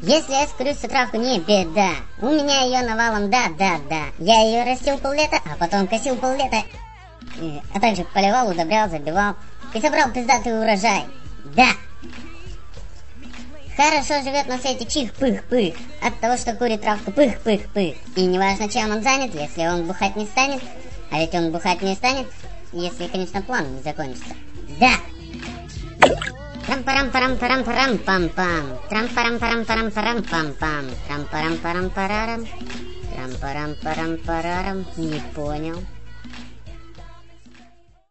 Если я скурю всю травку, не беда. У меня ее навалом, да. Я ее растил поллета, а потом косил поллета. А также поливал, удобрял, забивал. И собрал пиздатый урожай. Да. Хорошо живет на свете чих-пых-пых. От того, что курит травку пых-пых-пых. И неважно, чем он занят, если он бухать не станет. А ведь он бухать не станет, если, конечно, план не закончится. Да. Трам-парам-парам-парам-парам-пам-пам. Трам-парам-парам-парам-парам-пам-пам. Трам-парам-парам-парарам. Трам-парам-парам-парарам. Не понял.